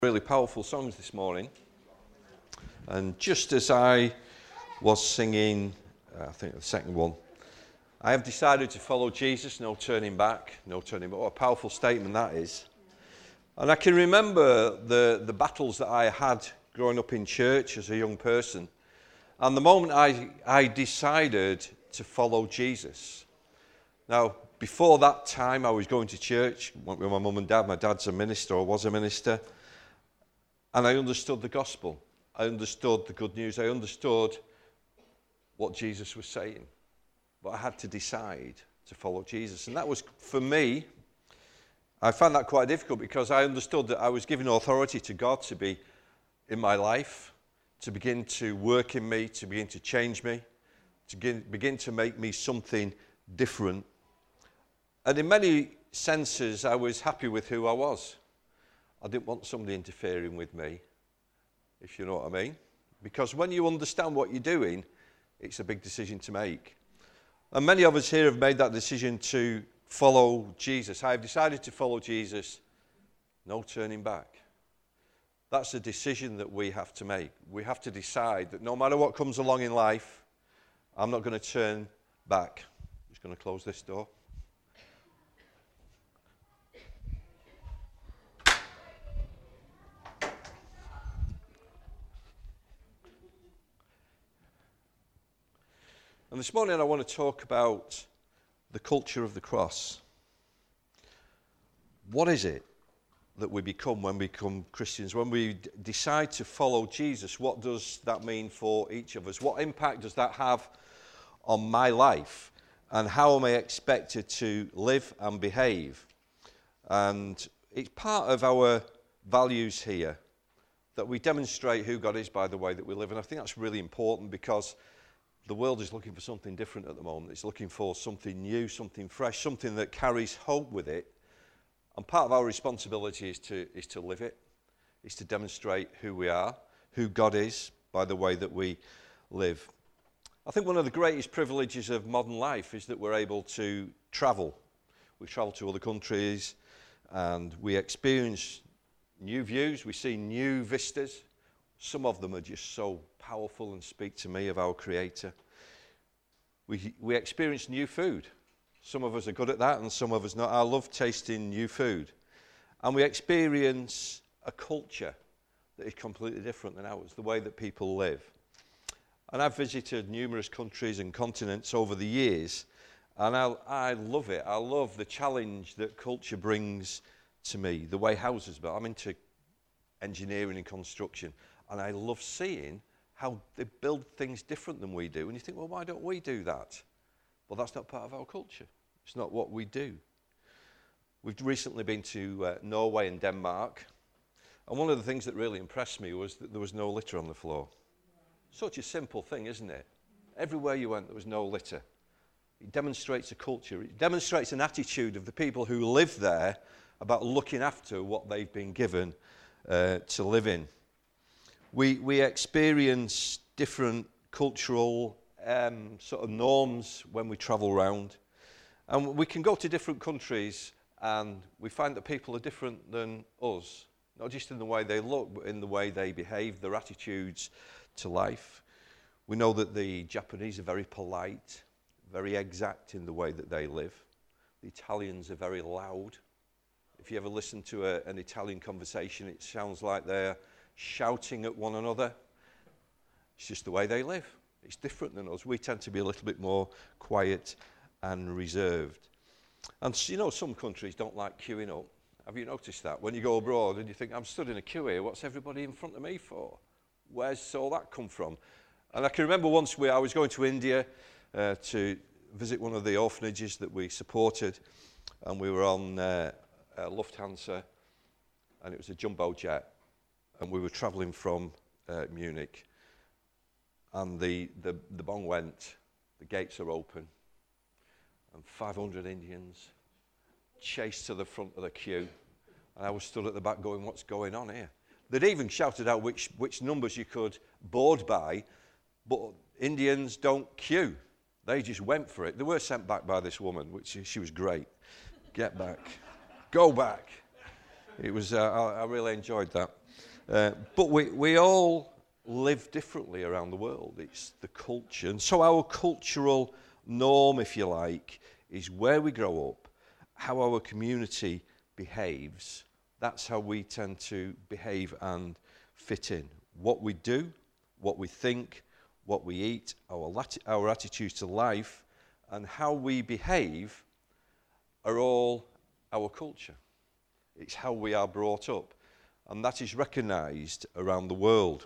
Really powerful songs this morning, and just as I was singing, I think the second one, I have decided to follow Jesus, no turning back, no turning back. What a powerful statement that is. And I can remember the battles that I had growing up in church as a young person, and the moment I decided to follow Jesus. Now, before that time, I was going to church, went with my mum and dad. My dad's a minister, or was a minister. And I understood the gospel. I understood the good news. I understood what Jesus was saying. But I had to decide to follow Jesus. And that was, for me, I found that quite difficult because I understood that I was giving authority to God to be in my life, to begin to work in me, to begin to change me, to begin to make me something different. And in many senses, I was happy with who I was. I didn't want somebody interfering with me, if you know what I mean. Because when you understand what you're doing, it's a big decision to make. And many of us here have made that decision to follow Jesus. I have decided to follow Jesus, no turning back. That's a decision that we have to make. We have to decide that no matter what comes along in life, I'm not going to turn back. I'm just going to close this door. And this morning I want to talk about the culture of the cross. What is it that we become when we become Christians? When we decide to follow Jesus, what does that mean for each of us? What impact does that have on my life? And how am I expected to live and behave? And it's part of our values here that we demonstrate who God is by the way that we live. And I think that's really important because the world is looking for something different at the moment. It's looking for something new, something fresh, something that carries hope with it. And part of our responsibility is to live it, is to demonstrate who we are, who God is, by the way that we live. I think one of the greatest privileges of modern life is that we're able to travel. We travel to other countries and we experience new views, we see new vistas. Some of them are just so powerful and speak to me of our Creator. We experience new food. Some of us are good at that and some of us not. I love tasting new food. And we experience a culture that is completely different than ours, the way that people live. And I've visited numerous countries and continents over the years, and I love it. I love the challenge that culture brings to me, the way houses are built. I'm into engineering and construction. And I love seeing how they build things different than we do. And you think, well, why don't we do that? Well, that's not part of our culture. It's not what we do. We've recently been to Norway and Denmark. And one of the things that really impressed me was that there was no litter on the floor. Such a simple thing, isn't it? Everywhere you went, there was no litter. It demonstrates a culture. It demonstrates an attitude of the people who live there about looking after what they've been given to live in. We experience different cultural sort of norms when we travel around. And we can go to different countries and we find that people are different than us. Not just in the way they look, but in the way they behave, their attitudes to life. We know that the Japanese are very polite, very exact in the way that they live. The Italians are very loud. If you ever listen to an Italian conversation, it sounds like they're shouting at one another. It's just the way they live. It's different than us. We tend to be a little bit more quiet and reserved. And you know, some countries don't like queuing up. Have you noticed that? When you go abroad and you think, I'm stood in a queue here, what's everybody in front of me for? Where's all that come from? And I can remember once I was going to India to visit one of the orphanages that we supported, and we were on Lufthansa, and it was a jumbo jet. And we were travelling from Munich, and the bong went, the gates are open, and 500 Indians chased to the front of the queue, and I was stood at the back going, what's going on here? They'd even shouted out which numbers you could board by, but Indians don't queue. They just went for it. They were sent back by this woman, which she was great. Get back. Go back. It was, I really enjoyed that. But we all live differently around the world. It's the culture. And so our cultural norm, if you like, is where we grow up, how our community behaves. That's how we tend to behave and fit in. What we do, what we think, what we eat, our attitudes to life, and how we behave are all our culture. It's how we are brought up. And that is recognised around the world.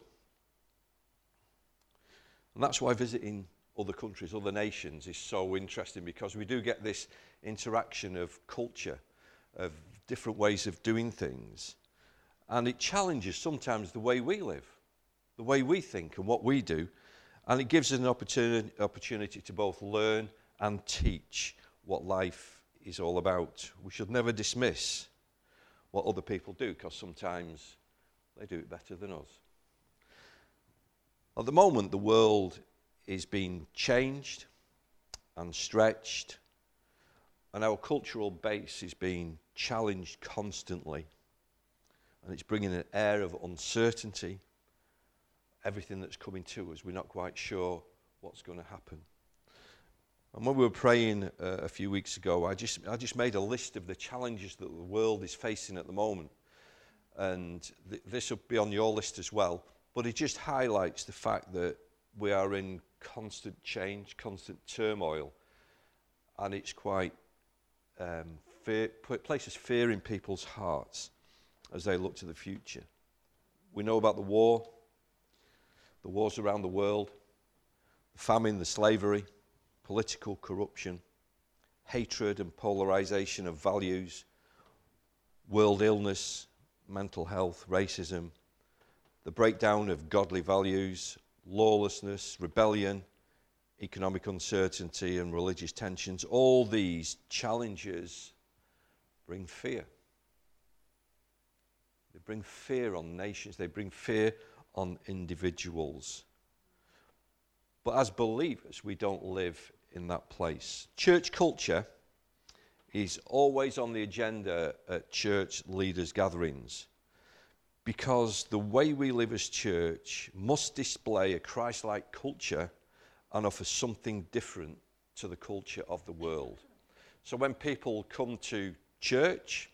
And that's why visiting other countries, other nations is so interesting, because we do get this interaction of culture, of different ways of doing things. And it challenges sometimes the way we live, the way we think and what we do. And it gives us an opportunity to both learn and teach what life is all about. We should never dismiss what other people do, because sometimes they do it better than us. At the moment, the world is being changed and stretched, and our cultural base is being challenged constantly, and it's bringing an air of uncertainty. Everything that's coming to us, we're not quite sure what's going to happen. And when we were praying a few weeks ago, I just made a list of the challenges that the world is facing at the moment. And this will be on your list as well. But it just highlights the fact that we are in constant change, constant turmoil. And it's quite, places fear in people's hearts as they look to the future. We know about the wars around the world, the famine, the slavery, political corruption, hatred and polarization of values, world illness, mental health, racism, the breakdown of godly values, lawlessness, rebellion, economic uncertainty and religious tensions. All these challenges bring fear. They bring fear on nations. They bring fear on individuals. But as believers, we don't live in that place. Church culture is always on the agenda at church leaders' gatherings, because the way we live as church must display a Christ-like culture and offer something different to the culture of the world. So when people come to church,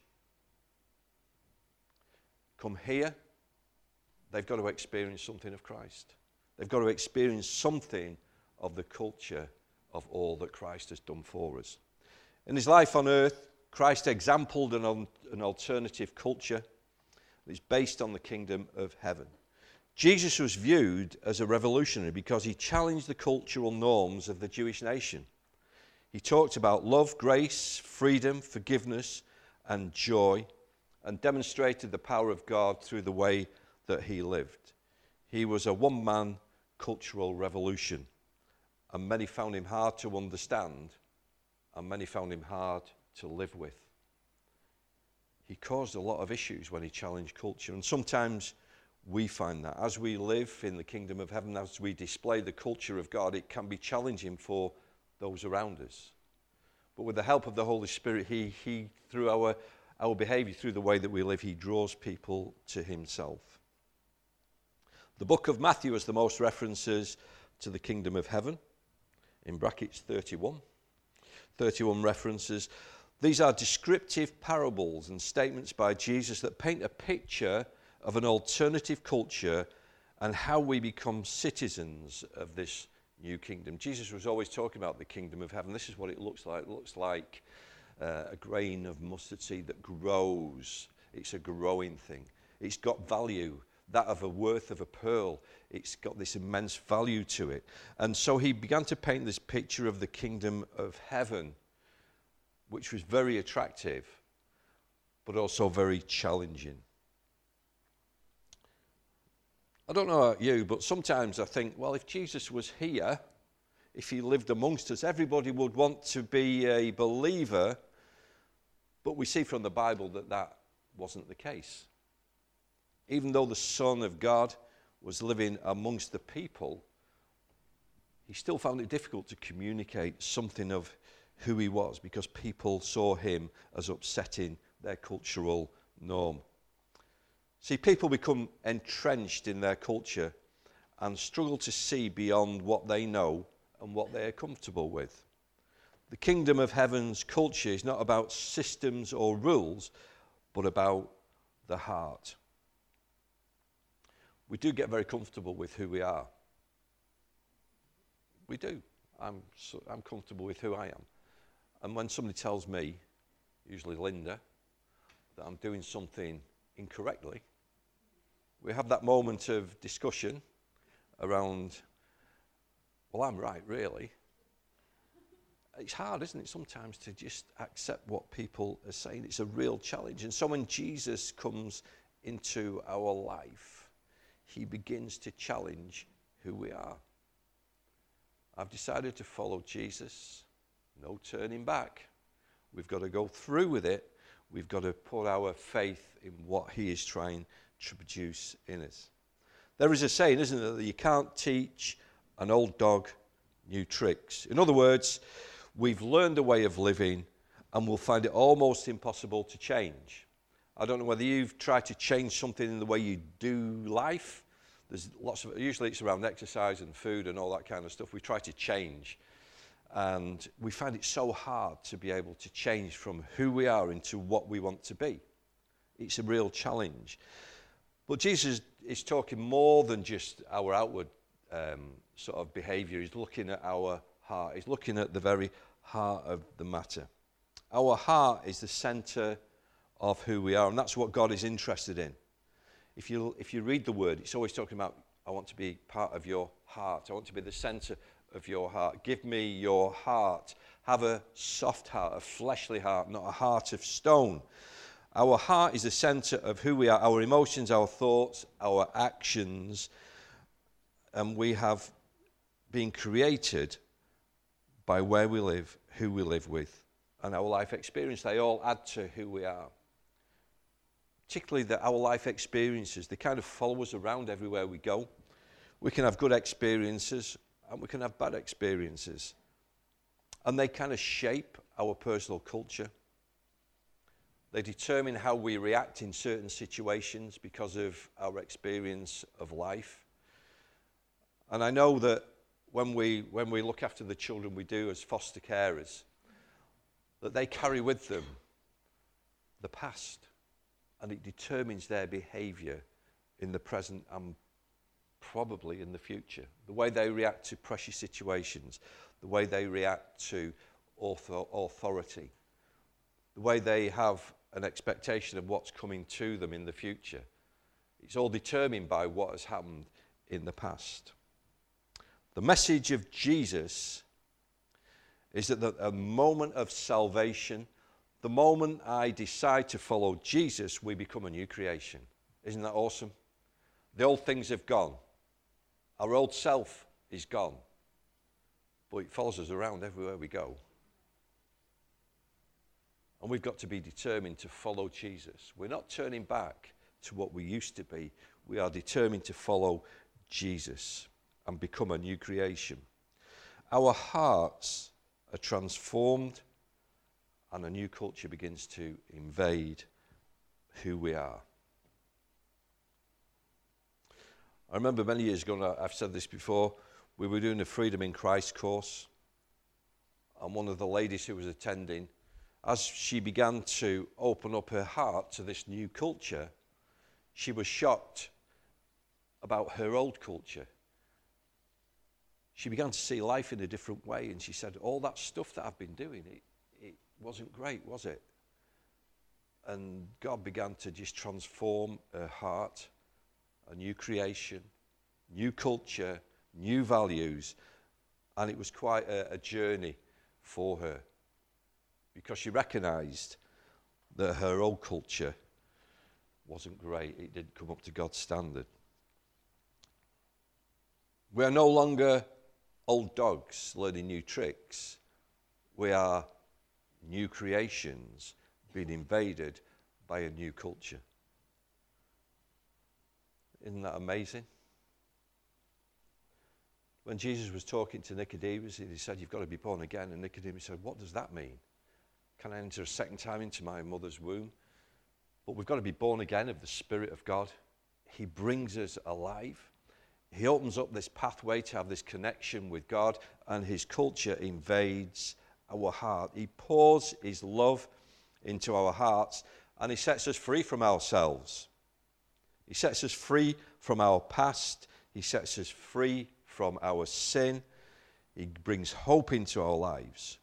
come here, they've got to experience something of Christ. They've got to experience something of the culture of all that Christ has done for us. In his life on earth, Christ exampled an alternative culture that is based on the kingdom of heaven. Jesus was viewed as a revolutionary because he challenged the cultural norms of the Jewish nation. He talked about love, grace, freedom, forgiveness, and joy, and demonstrated the power of God through the way that he lived. He was a one-man cultural revolution, and many found him hard to understand, and many found him hard to live with. He caused a lot of issues when he challenged culture, and sometimes we find that as we live in the kingdom of heaven, as we display the culture of God, it can be challenging for those around us. But with the help of the Holy Spirit, he through our behavior, through the way that we live, he draws people to himself. The book of Matthew has the most references to the kingdom of heaven, in brackets 31 references. These are descriptive parables and statements by Jesus that paint a picture of an alternative culture and how we become citizens of this new kingdom. Jesus was always talking about the kingdom of heaven. This is what it looks like. It looks like a grain of mustard seed that grows. It's a growing thing. It's got value, that of a worth of a pearl. It's got this immense value to it. And so he began to paint this picture of the kingdom of heaven, which was very attractive, but also very challenging. I don't know about you, but sometimes I think, well, if Jesus was here, if he lived amongst us, everybody would want to be a believer. But we see from the Bible that that wasn't the case. Even though the Son of God was living amongst the people, he still found it difficult to communicate something of who he was, because people saw him as upsetting their cultural norm. See, people become entrenched in their culture and struggle to see beyond what they know and what they are comfortable with. The kingdom of heaven's culture is not about systems or rules, but about the heart. We do get very comfortable with who we are. We do. I'm comfortable with who I am. And when somebody tells me, usually Linda, that I'm doing something incorrectly, we have that moment of discussion around, well, I'm right, really. It's hard, isn't it, sometimes to just accept what people are saying. It's a real challenge. And so when Jesus comes into our life, he begins to challenge who we are. I've decided to follow Jesus. No turning back. We've got to go through with it. We've got to put our faith in what he is trying to produce in us. There is a saying, isn't there, that you can't teach an old dog new tricks. In other words, we've learned a way of living and we'll find it almost impossible to change. I don't know whether you've tried to change something in the way you do life. There's lots of, usually it's around exercise and food and all that kind of stuff. We try to change. And we find it so hard to be able to change from who we are into what we want to be. It's a real challenge. But Jesus is talking more than just our outward sort of behavior. He's looking at our heart. He's looking at the very heart of the matter. Our heart is the center of who we are, and that's what God is interested in. If you read the word, it's always talking about, I want to be part of your heart. I want to be the center of your heart. Give me your heart. Have a soft heart, a fleshly heart, not a heart of stone. Our heart is the center of who we are, our emotions, our thoughts, our actions, and we have been created by where we live, who we live with, and our life experience. They all add to who we are. Particularly that our life experiences, they kind of follow us around everywhere we go. We can have good experiences and we can have bad experiences. And they kind of shape our personal culture. They determine how we react in certain situations because of our experience of life. And I know that when we look after the children we do as foster carers, that they carry with them the past. And it determines their behavior in the present and probably in the future. The way they react to pressure situations, the way they react to authority, the way they have an expectation of what's coming to them in the future. It's all determined by what has happened in the past. The message of Jesus is that at the moment of salvation, the moment I decide to follow Jesus, we become a new creation. Isn't that awesome? The old things have gone. Our old self is gone. But it follows us around everywhere we go. And we've got to be determined to follow Jesus. We're not turning back to what we used to be. We are determined to follow Jesus and become a new creation. Our hearts are transformed, and a new culture begins to invade who we are. I remember many years ago, I've said this before, we were doing a Freedom in Christ course, and one of the ladies who was attending, as she began to open up her heart to this new culture, she was shocked about her old culture. She began to see life in a different way, and she said, all that stuff that I've been doing, it wasn't great, was it? And God began to just transform her heart, a new creation, new culture, new values, and it was quite a journey for her because she recognized that her old culture wasn't great. It didn't come up to God's standard. We are no longer old dogs learning new tricks. We are new creations being invaded by a new culture. Isn't that amazing? When Jesus was talking to Nicodemus, he said, you've got to be born again. And Nicodemus said, what does that mean? Can I enter a second time into my mother's womb? But we've got to be born again of the Spirit of God. He brings us alive. He opens up this pathway to have this connection with God, and his culture invades our heart. He pours his love into our hearts, and he sets us free from ourselves. He sets us free from our past. He sets us free from our sin. He brings hope into our lives.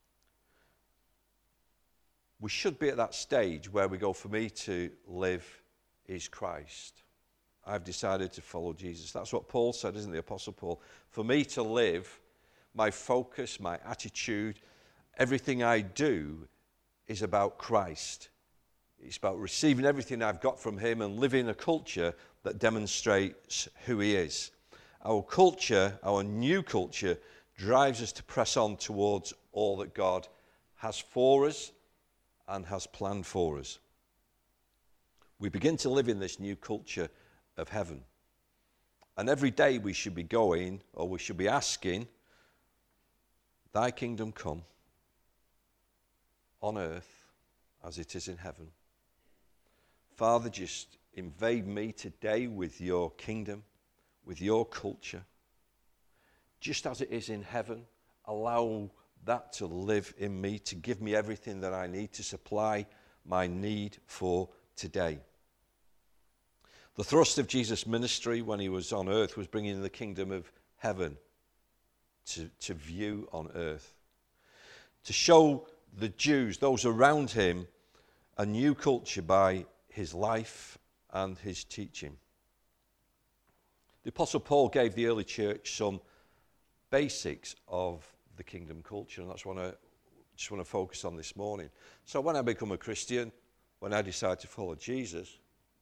We should be at that stage where we go, for me to live is Christ. I've decided to follow Jesus. That's what Paul said, isn't it, the Apostle Paul? For me to live, my focus, my attitude, everything I do is about Christ. It's about receiving everything I've got from him and living a culture that demonstrates who he is. Our culture, our new culture, drives us to press on towards all that God has for us and has planned for us. We begin to live in this new culture of heaven. And every day we should be going, or we should be asking, thy kingdom come on earth as it is in heaven. Father, just invade me today with your kingdom, with your culture. Just as it is in heaven, allow that to live in me, to give me everything that I need to supply my need for today. The thrust of Jesus' ministry when he was on earth was bringing the kingdom of heaven to view on earth, to show the Jews, those around him, a new culture by his life and his teaching. The Apostle Paul gave the early church some basics of the kingdom culture, and that's what I just want to focus on this morning. So when I become a Christian, when I decide to follow Jesus,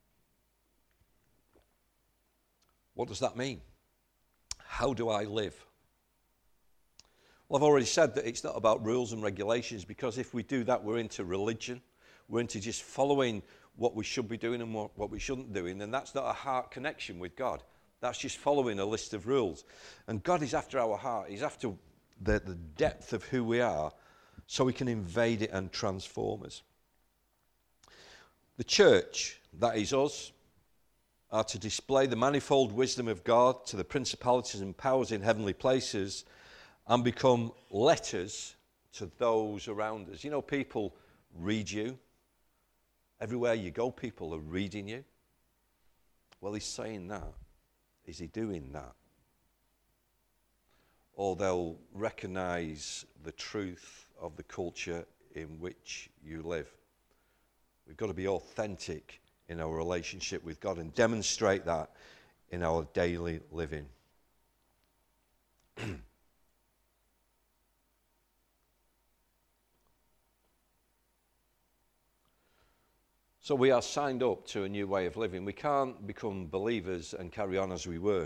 what does that mean? How do I live? Well, I've already said that it's not about rules and regulations, because if we do that, we're into religion. We're into just following what we should be doing and what we shouldn't be doing, and that's not a heart connection with God. That's just following a list of rules. And God is after our heart. He's after the depth of who we are, so he can invade it and transform us. The church, that is us, are to display the manifold wisdom of God to the principalities and powers in heavenly places and become letters to those around us. You know, people read you. Everywhere you go, people are reading you. Well, he's saying that. Is he doing that? Or they'll recognize the truth of the culture in which you live. We've got to be authentic in our relationship with God and demonstrate that in our daily living. So we are signed up to a new way of living. We can't become believers and carry on as we were.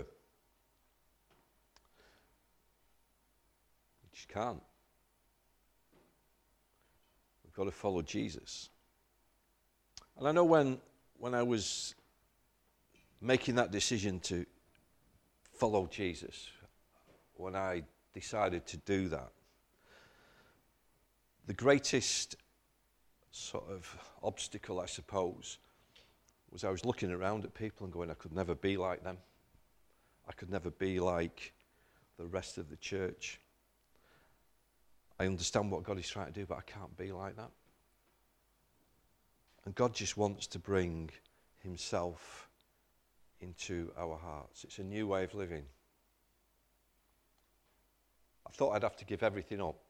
We just can't. We've got to follow Jesus. And I know when I was making that decision to follow Jesus, when I decided to do that, the greatest sort of obstacle, I suppose, was I was looking around at people and going, I could never be like them. I could never be like the rest of the church. I understand what God is trying to do, but I can't be like that. And God just wants to bring himself into our hearts. It's a new way of living. I thought I'd have to give everything up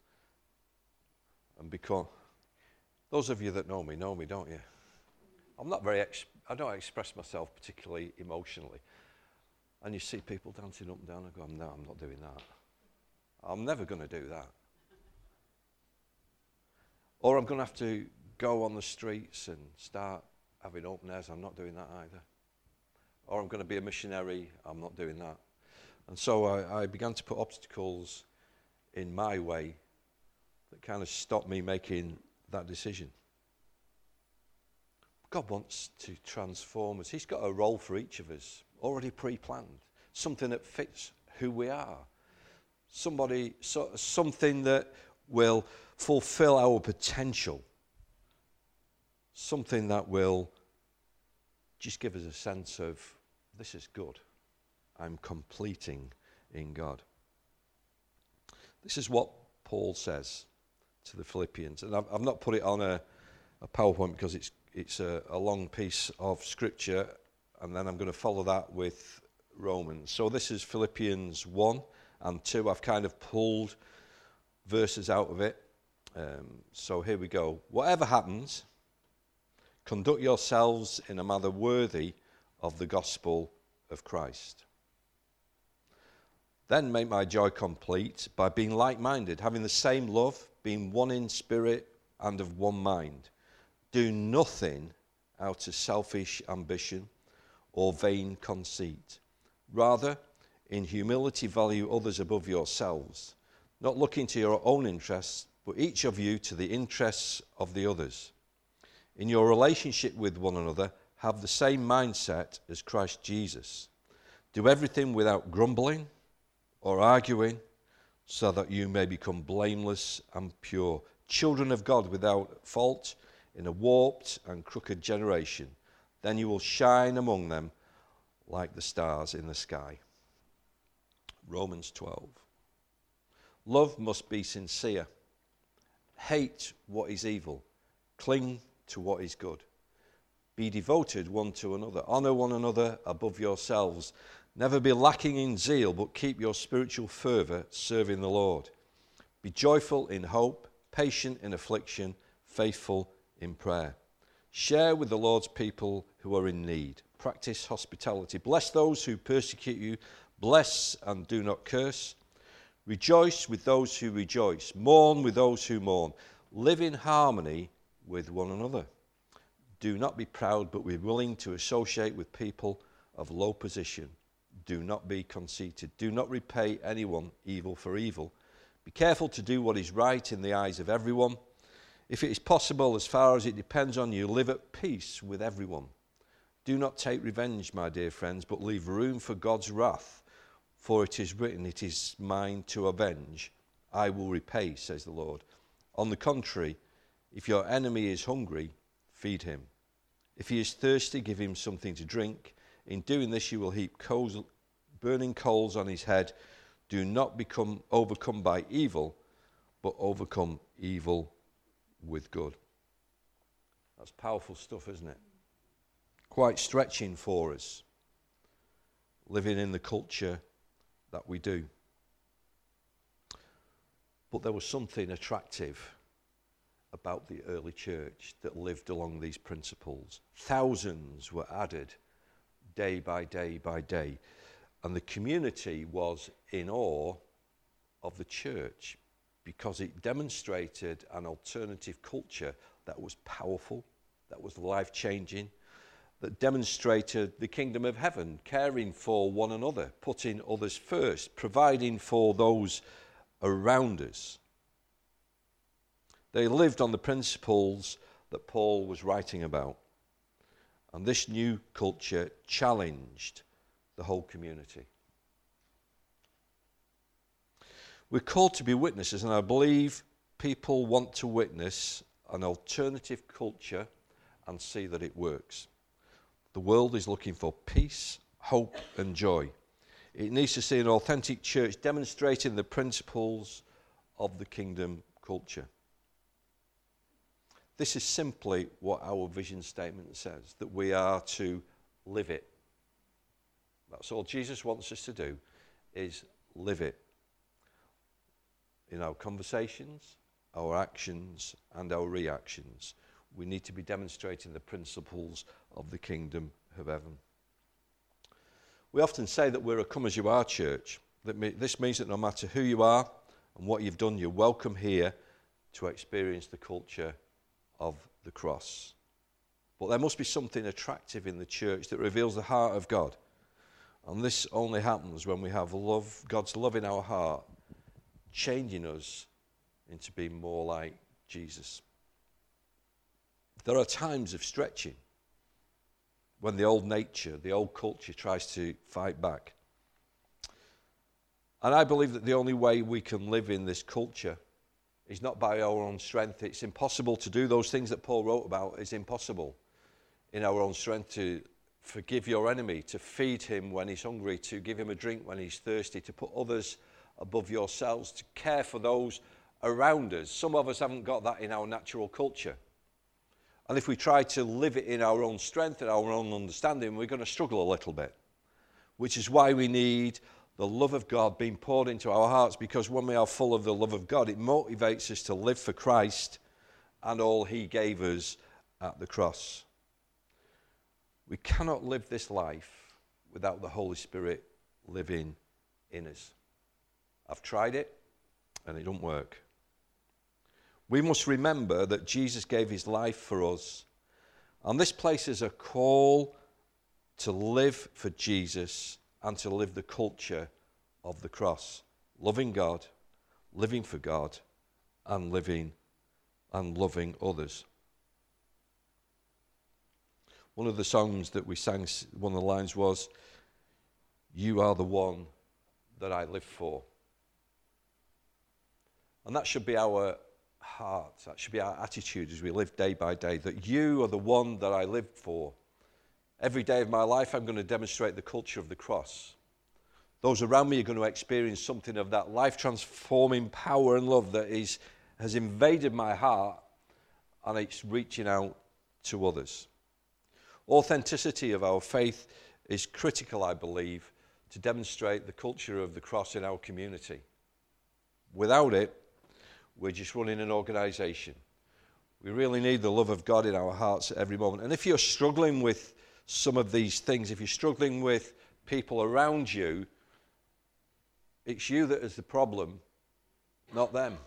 and become... Those of you that know me, don't you? I'm not very... I don't express myself particularly emotionally. And you see people dancing up and down and go, no, I'm not doing that. I'm never going to do that. Or I'm going to have to go on the streets and start having open airs. I'm not doing that either. Or I'm going to be a missionary. I'm not doing that. And so I began to put obstacles in my way that kind of stopped me making that decision. God wants to transform us. He's got a role for each of us already pre-planned, something that fits who we are, something that will fulfill our potential, something that will just give us a sense of, this is good. I'm completing in God. This is what Paul says to the Philippians. And I've not put it on a PowerPoint because it's a long piece of scripture, and then I'm going to follow that with Romans. So this is Philippians 1 and 2. I've kind of pulled verses out of it. So here we go. Whatever happens, conduct yourselves in a manner worthy of the gospel of Christ. Then make my joy complete by being like-minded, having the same love, being one in spirit and of one mind. Do nothing out of selfish ambition or vain conceit. Rather, in humility value others above yourselves, not looking to your own interests, but each of you to the interests of the others. In your relationship with one another, have the same mindset as Christ Jesus. Do everything without grumbling or arguing, so that you may become blameless and pure, children of God without fault in a warped and crooked generation. Then you will shine among them like the stars in the sky. Romans 12. Love must be sincere. Hate what is evil. Cling to what is good. Be devoted one to another. Honor one another above yourselves. Never be lacking in zeal, but keep your spiritual fervor serving the Lord. Be joyful in hope, patient in affliction, faithful in prayer. Share with the Lord's people who are in need. Practice hospitality. Bless those who persecute you. Bless and do not curse. Rejoice with those who rejoice. Mourn with those who mourn. Live in harmony with one another. Do not be proud, but be willing to associate with people of low position. Do not be conceited. Do not repay anyone evil for evil. Be careful to do what is right in the eyes of everyone. If it is possible, as far as it depends on you, live at peace with everyone. Do not take revenge, my dear friends, but leave room for God's wrath. For it is written, it is mine to avenge. I will repay, says the Lord. On the contrary, if your enemy is hungry, feed him. If he is thirsty, give him something to drink. In doing this, you will heap burning coals on his head. Do not become overcome by evil, but overcome evil with good. That's powerful stuff, isn't it? Quite stretching for us, living in the culture that we do. But there was something attractive about the early church that lived along these principles. Thousands were added day by day by day. And the community was in awe of the church because it demonstrated an alternative culture that was powerful, that was life-changing, that demonstrated the kingdom of heaven, caring for one another, putting others first, providing for those around us. They lived on the principles that Paul was writing about. And this new culture challenged the whole community. We're called to be witnesses, and I believe people want to witness an alternative culture and see that it works. The world is looking for peace, hope, and joy. It needs to see an authentic church demonstrating the principles of the kingdom culture. This is simply what our vision statement says, that we are to live it. That's all Jesus wants us to do, is live it. In our conversations, our actions, and our reactions, we need to be demonstrating the principles of the kingdom of heaven. We often say that we're a come-as-you-are church. This means that no matter who you are and what you've done, you're welcome here to experience the culture of the cross. But there must be something attractive in the church that reveals the heart of God. And this only happens when we have love, God's love in our heart, changing us into being more like Jesus. There are times of stretching when the old nature, the old culture tries to fight back. And I believe that the only way we can live in this culture is not by our own strength. It's impossible to do those things that Paul wrote about. It's impossible in our own strength to forgive your enemy, to feed him when he's hungry, to give him a drink when he's thirsty, to put others above yourselves, to care for those around us. Some of us haven't got that in our natural culture. And if we try to live it in our own strength and our own understanding, we're going to struggle a little bit, which is why we need the love of God being poured into our hearts, because when we are full of the love of God, it motivates us to live for Christ and all he gave us at the cross. We cannot live this life without the Holy Spirit living in us. I've tried it, and it don't work. We must remember that Jesus gave his life for us, and this places a call to live for Jesus and to live the culture of the cross, loving God, living for God, and living and loving others. One of the songs that we sang, one of the lines was, "You are the one that I live for." And that should be our heart, that should be our attitude as we live day by day, that you are the one that I live for. Every day of my life, I'm going to demonstrate the culture of the cross. Those around me are going to experience something of that life-transforming power and love that has invaded my heart, and it's reaching out to others. Authenticity of our faith is critical, I believe, to demonstrate the culture of the cross in our community. Without it, we're just running an organisation. We really need the love of God in our hearts at every moment. And if you're struggling with some of these things, if you're struggling with people around you, it's you that is the problem, not them.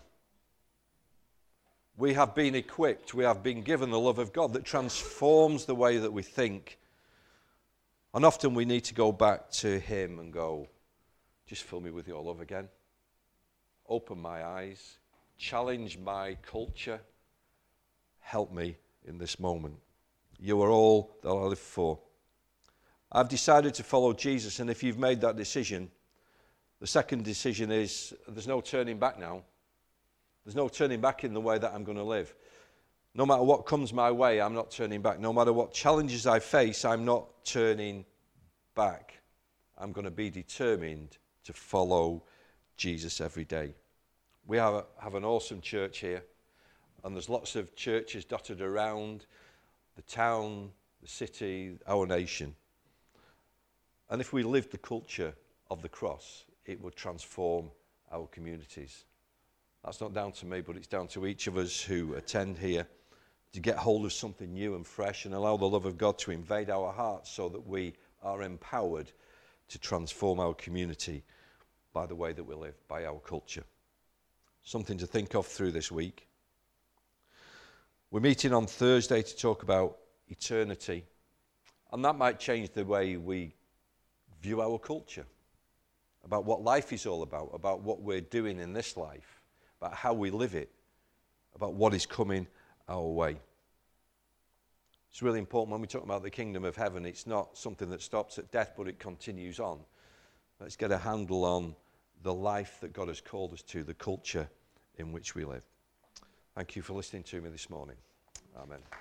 We have been equipped, we have been given the love of God that transforms the way that we think. And often we need to go back to him and go, just fill me with your love again. Open my eyes, challenge my culture, help me in this moment. You are all that I live for. I've decided to follow Jesus, and if you've made that decision, the second decision is there's no turning back now. There's no turning back in the way that I'm going to live. No matter what comes my way, I'm not turning back. No matter what challenges I face, I'm not turning back. I'm going to be determined to follow Jesus every day. We have an awesome church here, and there's lots of churches dotted around the town, the city, our nation. And if we live the culture of the cross, it would transform our communities. That's not down to me, but it's down to each of us who attend here to get hold of something new and fresh and allow the love of God to invade our hearts so that we are empowered to transform our community by the way that we live, by our culture. Something to think of through this week. We're meeting on Thursday to talk about eternity, and that might change the way we view our culture, about what life is all about what we're doing in this life, about how we live it, about what is coming our way. It's really important when we talk about the kingdom of heaven, it's not something that stops at death, but it continues on. Let's get a handle on the life that God has called us to, the culture in which we live. Thank you for listening to me this morning. Amen.